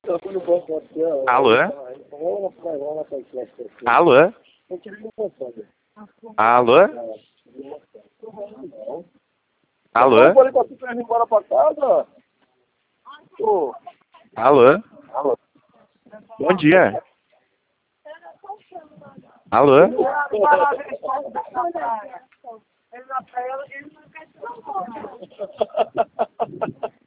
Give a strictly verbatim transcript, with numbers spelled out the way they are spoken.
Alô? Alô? Alô? Alô? Eu falei pra tu ir embora pra casa. Ô. Alô? Alô? Bom dia. Alô? Ele na praia, ele não quer tirar foto.